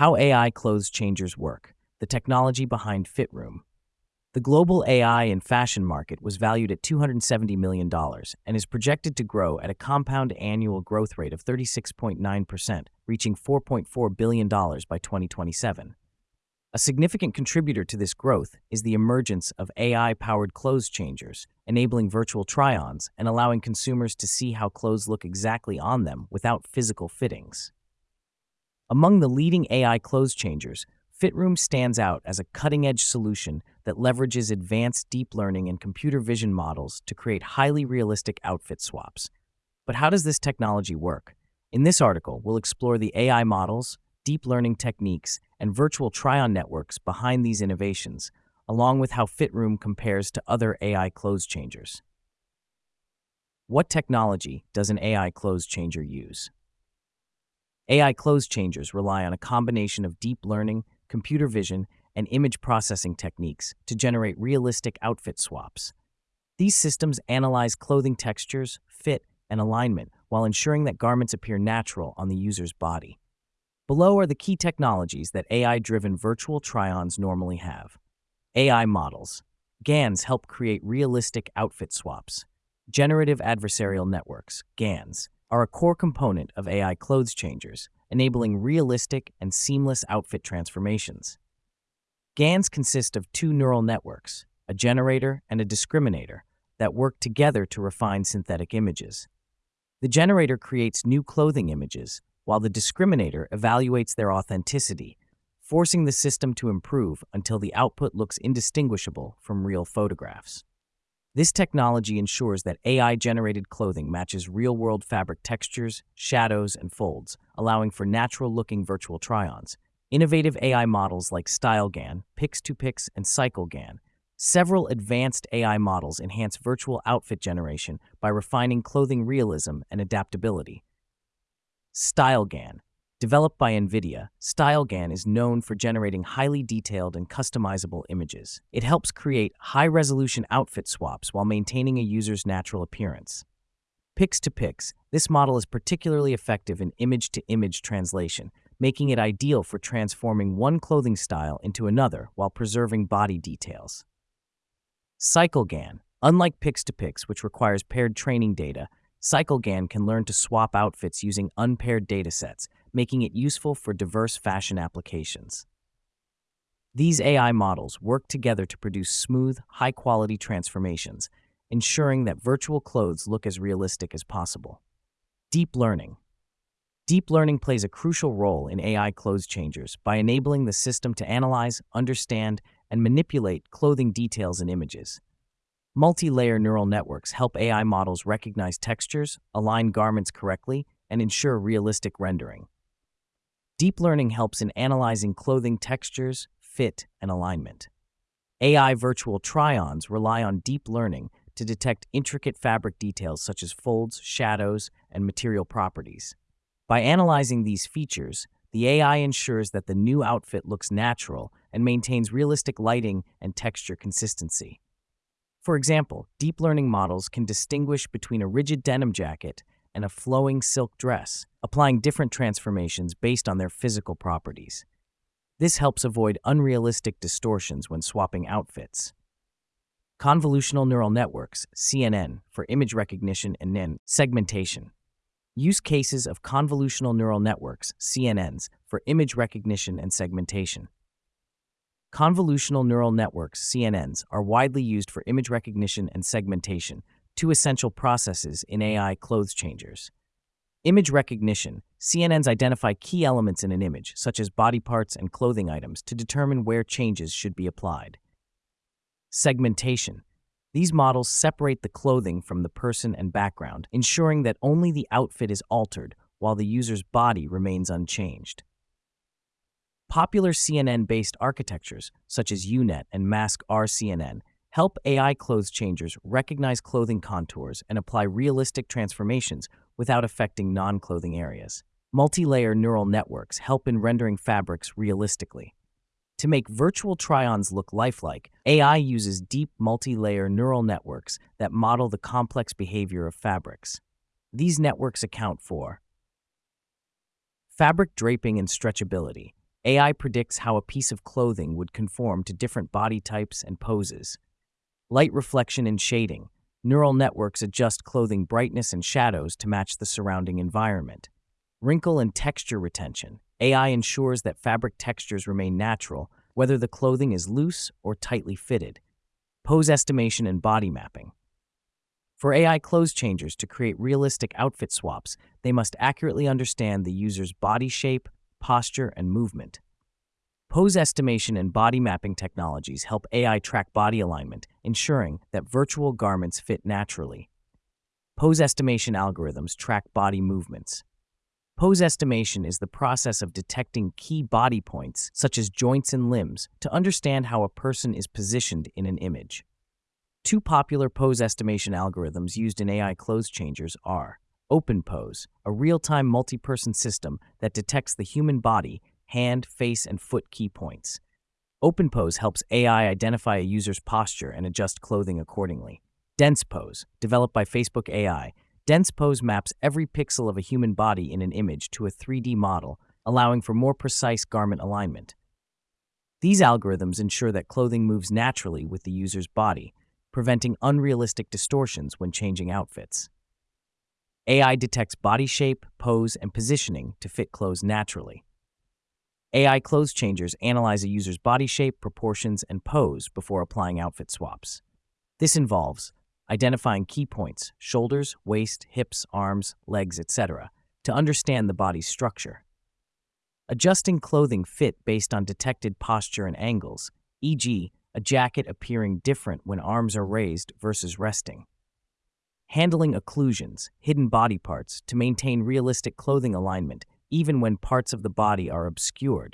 How AI clothes changers work, the technology behind FitRoom. The global AI and fashion market was valued at $270 million and is projected to grow at a compound annual growth rate of 36.9%, reaching $4.4 billion by 2027. A significant contributor to this growth is the emergence of AI-powered clothes changers, enabling virtual try-ons and allowing consumers to see how clothes look exactly on them without physical fittings. Among the leading AI clothes changers, FitRoom stands out as a cutting-edge solution that leverages advanced deep learning and computer vision models to create highly realistic outfit swaps. But how does this technology work? In this article, we'll explore the AI models, deep learning techniques, and virtual try-on networks behind these innovations, along with how FitRoom compares to other AI clothes changers. What technology does an AI clothes changer use? AI clothes changers rely on a combination of deep learning, computer vision, and image processing techniques to generate realistic outfit swaps. These systems analyze clothing textures, fit, and alignment while ensuring that garments appear natural on the user's body. Below are the key technologies that AI-driven virtual try-ons normally have. AI models. GANs help create realistic outfit swaps. Generative adversarial networks, GANs, are a core component of AI clothes changers, enabling realistic and seamless outfit transformations. GANs consist of two neural networks, a generator and a discriminator, that work together to refine synthetic images. The generator creates new clothing images, while the discriminator evaluates their authenticity, forcing the system to improve until the output looks indistinguishable from real photographs. This technology ensures that AI-generated clothing matches real-world fabric textures, shadows, and folds, allowing for natural-looking virtual try-ons. Innovative AI models like StyleGAN, Pix2Pix, and CycleGAN. Several advanced AI models enhance virtual outfit generation by refining clothing realism and adaptability. StyleGAN. Developed by NVIDIA, StyleGAN is known for generating highly detailed and customizable images. It helps create high-resolution outfit swaps while maintaining a user's natural appearance. Pix2Pix. This model is particularly effective in image-to-image translation, making it ideal for transforming one clothing style into another while preserving body details. CycleGAN. Unlike Pix2Pix, which requires paired training data, CycleGAN can learn to swap outfits using unpaired datasets, making it useful for diverse fashion applications. These AI models work together to produce smooth, high-quality transformations, ensuring that virtual clothes look as realistic as possible. Deep learning. Deep learning plays a crucial role in AI clothes changers by enabling the system to analyze, understand, and manipulate clothing details and images. Multi-layer neural networks help AI models recognize textures, align garments correctly, and ensure realistic rendering. Deep learning helps in analyzing clothing textures, fit, and alignment. AI virtual try-ons rely on deep learning to detect intricate fabric details such as folds, shadows, and material properties. By analyzing these features, the AI ensures that the new outfit looks natural and maintains realistic lighting and texture consistency. For example, deep learning models can distinguish between a rigid denim jacket and a flowing silk dress, applying different transformations based on their physical properties. This helps avoid unrealistic distortions when swapping outfits. Convolutional neural networks, CNN, for image recognition and segmentation. Use cases of convolutional neural networks, CNNs, for image recognition and segmentation. Convolutional neural networks, CNNs, are widely used for image recognition and segmentation, two essential processes in AI clothes changers. Image recognition. CNNs identify key elements in an image, such as body parts and clothing items, to determine where changes should be applied. Segmentation. These models separate the clothing from the person and background, ensuring that only the outfit is altered while the user's body remains unchanged. Popular CNN-based architectures, such as UNet and Mask-R-CNN, help AI clothes changers recognize clothing contours and apply realistic transformations without affecting non-clothing areas. Multi-layer neural networks help in rendering fabrics realistically. To make virtual try-ons look lifelike, AI uses deep multi-layer neural networks that model the complex behavior of fabrics. These networks account for fabric draping and stretchability. AI predicts how a piece of clothing would conform to different body types and poses. Light reflection and shading. Neural networks adjust clothing brightness and shadows to match the surrounding environment. Wrinkle and texture retention. AI ensures that fabric textures remain natural, whether the clothing is loose or tightly fitted. Pose estimation and body mapping. For AI clothes changers to create realistic outfit swaps, they must accurately understand the user's body shape, posture, and movement. Pose estimation and body mapping technologies help AI track body alignment, ensuring that virtual garments fit naturally. Pose estimation algorithms track body movements. Pose estimation is the process of detecting key body points, such as joints and limbs, to understand how a person is positioned in an image. Two popular pose estimation algorithms used in AI clothes changers are OpenPose, a real-time multi-person system that detects the human body, hand, face, and foot key points. OpenPose helps AI identify a user's posture and adjust clothing accordingly. DensePose, developed by Facebook AI, DensePose maps every pixel of a human body in an image to a 3D model, allowing for more precise garment alignment. These algorithms ensure that clothing moves naturally with the user's body, preventing unrealistic distortions when changing outfits. AI detects body shape, pose, and positioning to fit clothes naturally. AI clothes changers analyze a user's body shape, proportions, and pose before applying outfit swaps. This involves identifying key points, shoulders, waist, hips, arms, legs, etc., to understand the body's structure. Adjusting clothing fit based on detected posture and angles, e.g., a jacket appearing different when arms are raised versus resting. Handling occlusions, hidden body parts, to maintain realistic clothing alignment even when parts of the body are obscured.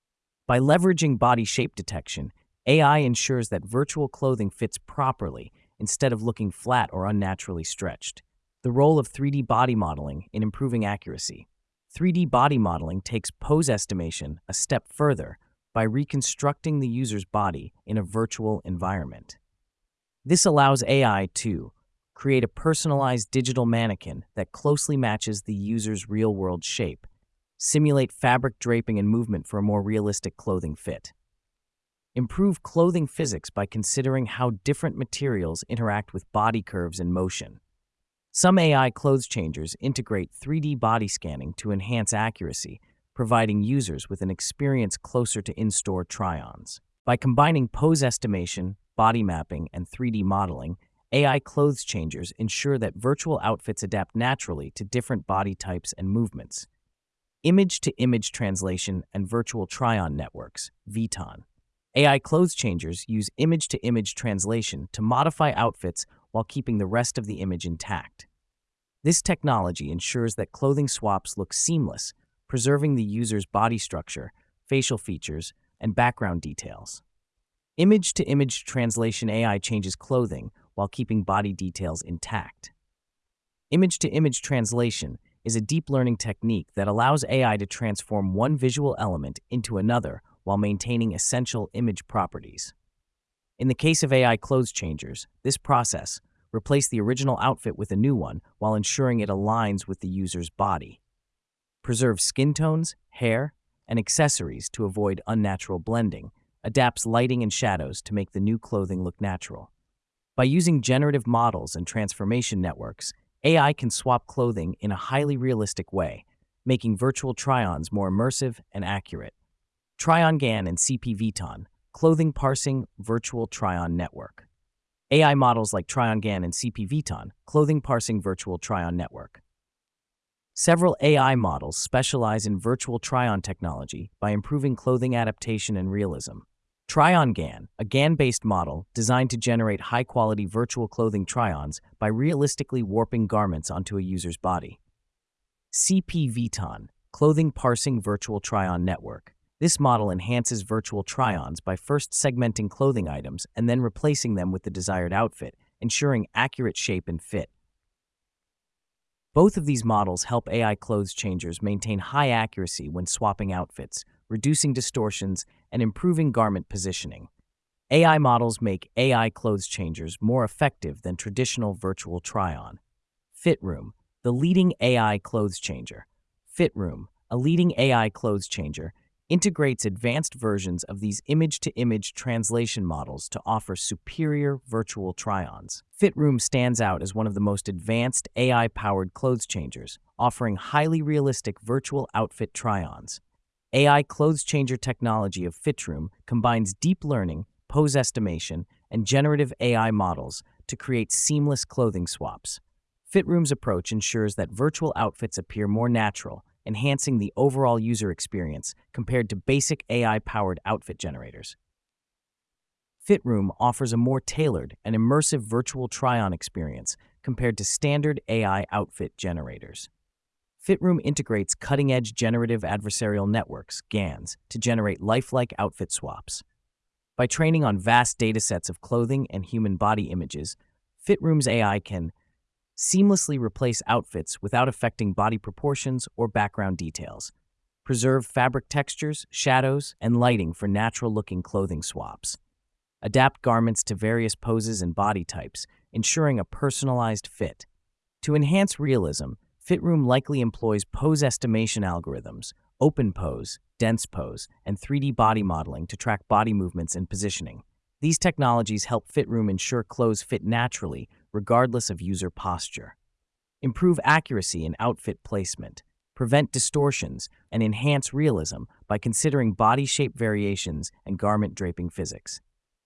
By leveraging body shape detection, AI ensures that virtual clothing fits properly instead of looking flat or unnaturally stretched. The role of 3D body modeling in improving accuracy. 3D body modeling takes pose estimation a step further by reconstructing the user's body in a virtual environment. This allows AI to create a personalized digital mannequin that closely matches the user's real-world shape, simulate fabric draping and movement for a more realistic clothing fit, improve clothing physics by considering how different materials interact with body curves and motion. Some AI clothes changers integrate 3D body scanning to enhance accuracy, providing users with an experience closer to in-store try-ons. By combining pose estimation, body mapping, and 3D modeling, AI clothes changers ensure that virtual outfits adapt naturally to different body types and movements. Image-to-image translation and virtual try-on networks, VTON. AI clothes changers use image-to-image translation to modify outfits while keeping the rest of the image intact. This technology ensures that clothing swaps look seamless, preserving the user's body structure, facial features, and background details. Image-to-image translation AI changes clothing while keeping body details intact. Image-to-image translation is a deep learning technique that allows AI to transform one visual element into another while maintaining essential image properties. In the case of AI clothes changers, this process replaces the original outfit with a new one while ensuring it aligns with the user's body. Preserves skin tones, hair, and accessories to avoid unnatural blending, adapts lighting and shadows to make the new clothing look natural. By using generative models and transformation networks, AI can swap clothing in a highly realistic way, making virtual try-ons more immersive and accurate. TryOnGAN and CPVTON, Clothing Parsing Virtual Try-On Network. AI models like TryOnGAN and CPVTON, Clothing Parsing Virtual Try-On Network. Several AI models specialize in virtual try-on technology by improving clothing adaptation and realism. TryOnGAN, a GAN-based model designed to generate high-quality virtual clothing try-ons by realistically warping garments onto a user's body. CPVTON, Clothing Parsing Virtual Try-On Network. This model enhances virtual try-ons by first segmenting clothing items and then replacing them with the desired outfit, ensuring accurate shape and fit. Both of these models help AI clothes changers maintain high accuracy when swapping outfits, reducing distortions, and improving garment positioning. AI models make AI clothes changers more effective than traditional virtual try-on. FitRoom, the leading AI clothes changer. FitRoom, a leading AI clothes changer, integrates advanced versions of these image-to-image translation models to offer superior virtual try-ons. FitRoom stands out as one of the most advanced AI-powered clothes changers, offering highly realistic virtual outfit try-ons. AI clothes changer technology of FitRoom combines deep learning, pose estimation, and generative AI models to create seamless clothing swaps. FitRoom's approach ensures that virtual outfits appear more natural, enhancing the overall user experience compared to basic AI-powered outfit generators. FitRoom offers a more tailored and immersive virtual try-on experience compared to standard AI outfit generators. FitRoom integrates cutting-edge generative adversarial networks, GANs, to generate lifelike outfit swaps. By training on vast datasets of clothing and human body images, FitRoom's AI can seamlessly replace outfits without affecting body proportions or background details, preserve fabric textures, shadows, and lighting for natural-looking clothing swaps, adapt garments to various poses and body types, ensuring a personalized fit. To enhance realism, FitRoom likely employs pose estimation algorithms, open pose, dense pose, and 3D body modeling to track body movements and positioning. These technologies help FitRoom ensure clothes fit naturally, regardless of user posture. Improve accuracy in outfit placement, prevent distortions, and enhance realism by considering body shape variations and garment draping physics.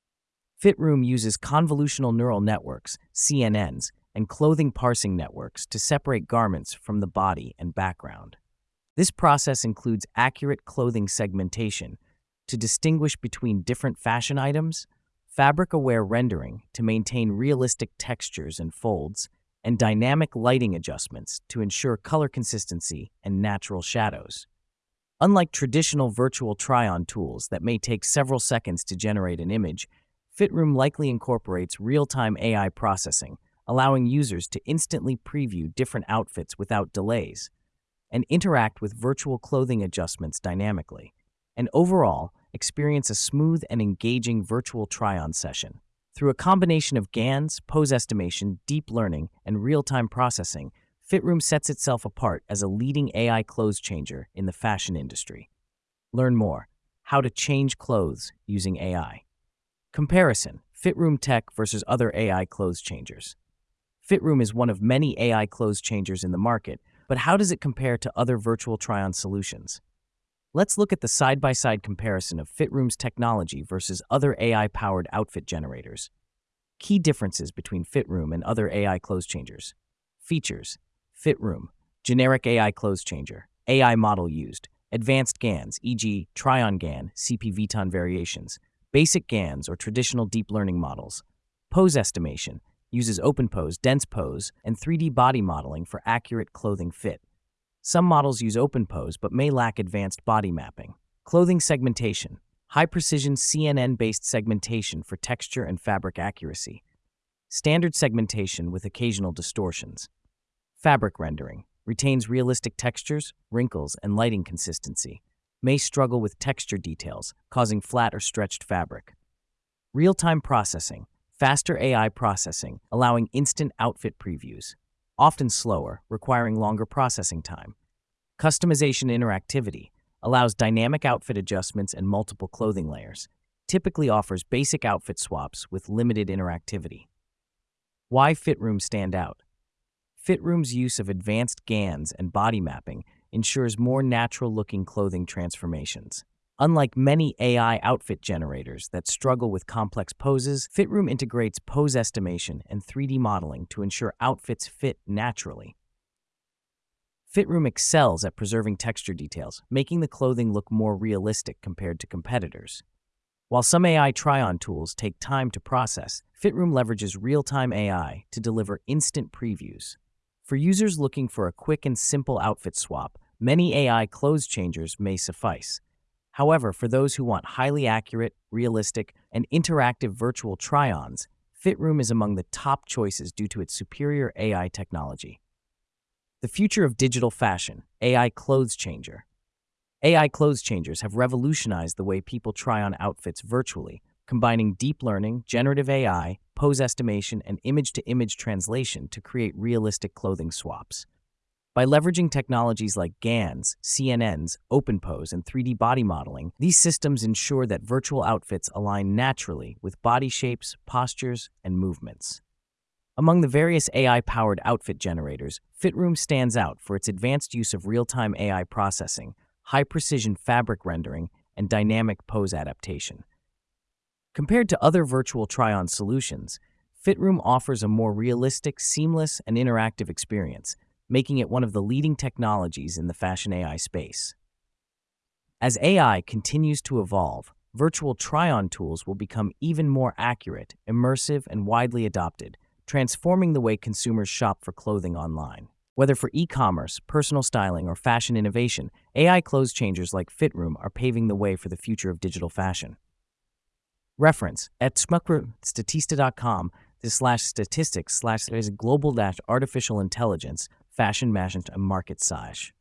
FitRoom uses convolutional neural networks, CNNs, and clothing parsing networks to separate garments from the body and background. This process includes accurate clothing segmentation to distinguish between different fashion items, fabric-aware rendering to maintain realistic textures and folds, and dynamic lighting adjustments to ensure color consistency and natural shadows. Unlike traditional virtual try-on tools that may take several seconds to generate an image, FitRoom likely incorporates real-time AI processing, allowing users to instantly preview different outfits without delays and interact with virtual clothing adjustments dynamically, and overall, experience a smooth and engaging virtual try-on session. Through a combination of GANs, pose estimation, deep learning, and real-time processing, FitRoom sets itself apart as a leading AI clothes changer in the fashion industry. Learn more: how to change clothes using AI. Comparison: FitRoom Tech versus other AI clothes changers. FitRoom is one of many AI clothes changers in the market, but how does it compare to other virtual try-on solutions? Let's look at the side-by-side comparison of FitRoom's technology versus other AI-powered outfit generators. Key differences between FitRoom and other AI clothes changers. Features: FitRoom, generic AI clothes changer, AI model used, advanced GANs, e.g. try-on GAN, CP-Viton variations, basic GANs or traditional deep learning models, pose estimation, uses open pose, dense pose, and 3D body modeling for accurate clothing fit. Some models use open pose but may lack advanced body mapping. Clothing segmentation, high-precision CNN-based segmentation for texture and fabric accuracy. Standard segmentation with occasional distortions. Fabric rendering, retains realistic textures, wrinkles, and lighting consistency. May struggle with texture details, causing flat or stretched fabric. Real-time processing, faster AI processing, allowing instant outfit previews. Often slower, requiring longer processing time. Customization interactivity, allows dynamic outfit adjustments and multiple clothing layers. Typically offers basic outfit swaps with limited interactivity. Why FitRoom stand out? FitRoom's use of advanced GANs and body mapping ensures more natural-looking clothing transformations. Unlike many AI outfit generators that struggle with complex poses, FitRoom integrates pose estimation and 3D modeling to ensure outfits fit naturally. FitRoom excels at preserving texture details, making the clothing look more realistic compared to competitors. While some AI try-on tools take time to process, FitRoom leverages real-time AI to deliver instant previews. For users looking for a quick and simple outfit swap, many AI clothes changers may suffice. However, for those who want highly accurate, realistic, and interactive virtual try-ons, FitRoom is among the top choices due to its superior AI technology. The future of digital fashion, AI clothes changer. AI clothes changers have revolutionized the way people try on outfits virtually, combining deep learning, generative AI, pose estimation, and image-to-image translation to create realistic clothing swaps. By leveraging technologies like GANs, CNNs, OpenPose, and 3D body modeling, these systems ensure that virtual outfits align naturally with body shapes, postures, and movements. Among the various AI-powered outfit generators, FitRoom stands out for its advanced use of real-time AI processing, high-precision fabric rendering, and dynamic pose adaptation. Compared to other virtual try-on solutions, FitRoom offers a more realistic, seamless, and interactive experience, making it one of the leading technologies in the fashion AI space. As AI continues to evolve, virtual try-on tools will become even more accurate, immersive, and widely adopted, transforming the way consumers shop for clothing online. Whether for e-commerce, personal styling, or fashion innovation, AI clothes changers like FitRoom are paving the way for the future of digital fashion. Reference at statista.com/statistics/global-artificial intelligence fashion management market size.